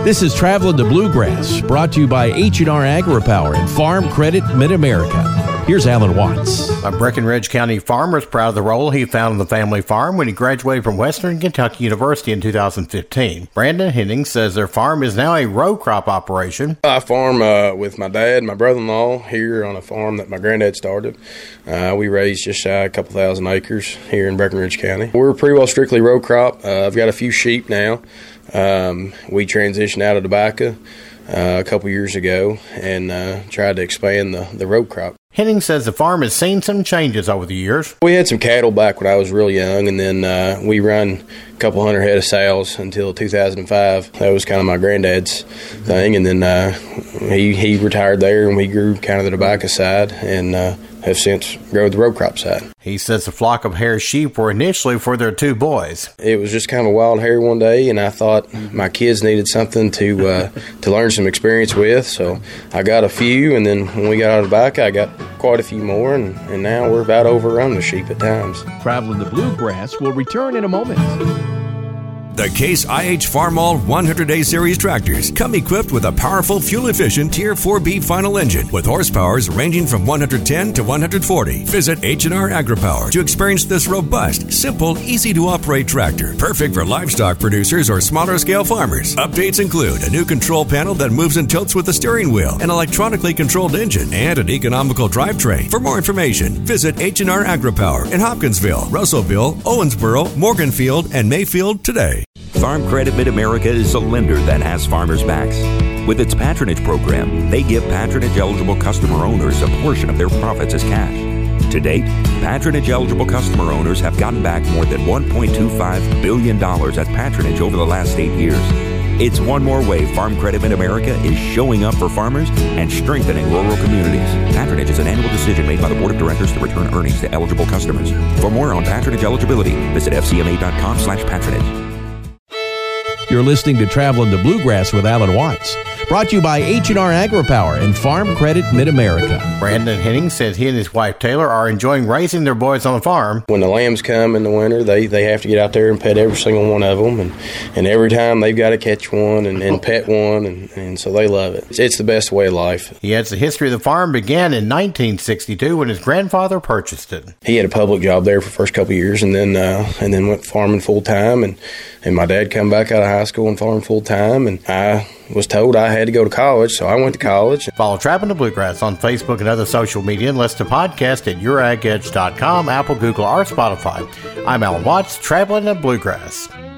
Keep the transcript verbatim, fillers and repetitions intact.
This is Traveling the Bluegrass, brought to you by H and R AgriPower and Farm Credit Mid-America. Here's Alan Watts. A Breckinridge County farmer is proud of the role he found on the family farm when he graduated from Western Kentucky University in two thousand fifteen. Brandon Henning says their farm is now a row crop operation. I farm uh, with my dad and my brother-in-law here on a farm that my granddad started. Uh, we raised just shy of a couple thousand acres here in Breckinridge County. We're pretty well strictly row crop. Uh, I've got a few sheep now. Um, we transitioned out of tobacco uh, a couple years ago and uh, tried to expand the, the row crop. Henning says the farm has seen some changes over the years. We had some cattle back when I was real young, and then uh, we run a couple hundred head of sows until two thousand five. That was kind of my granddad's thing, and then uh, he, he retired there, and we grew kind of the tobacco side, and uh, have since grown the row crop side. He says the flock of hair sheep were initially for their two boys. It was just kind of a wild hair one day, and I thought my kids needed something to uh, to learn some experience with, so I got a few, and then when we got out of tobacco, I got quite a few more, and, and now we're about overrun with sheep at times. Traveling the Bluegrass will return in a moment. The Case I H Farmall one hundred day Series tractors come equipped with a powerful, fuel-efficient Tier four B final engine with horsepowers ranging from one hundred ten to one hundred forty. Visit H and R AgriPower to experience this robust, simple, easy-to-operate tractor, perfect for livestock producers or smaller-scale farmers. Updates include a new control panel that moves and tilts with the steering wheel, an electronically controlled engine, and an economical drivetrain. For more information, visit H and R AgriPower in Hopkinsville, Russellville, Owensboro, Morganfield, and Mayfield today. Farm Credit Mid-America is a lender that has farmers' backs. With its patronage program, they give patronage-eligible customer owners a portion of their profits as cash. To date, patronage-eligible customer owners have gotten back more than one point two five billion dollars as patronage over the last eight years. It's one more way Farm Credit Mid-America is showing up for farmers and strengthening rural communities. Patronage is an annual decision made by the Board of Directors to return earnings to eligible customers. For more on patronage eligibility, visit f c m a dot com slash patronage. You're listening to Traveling the Bluegrass with Alan Watts, brought to you by H and R AgriPower and Farm Credit Mid-America. Brandon Henning says he and his wife Taylor are enjoying raising their boys on the farm. When the lambs come in the winter, they, they have to get out there and pet every single one of them, and, and every time they've got to catch one and, and pet one, and, and so they love it. It's, it's the best way of life. He adds the history of the farm began in nineteen sixty-two when his grandfather purchased it. He had a public job there for the first couple of years, and then uh, and then went farming full time, and, and my dad come back out of high school and farmed full time, and I was told I had to go to college, so I went to college. Follow Traveling the Bluegrass on Facebook and other social media, and listen to podcasts at your ag edge dot com, Apple, Google, or Spotify. I'm Alan Watts, Traveling the Bluegrass.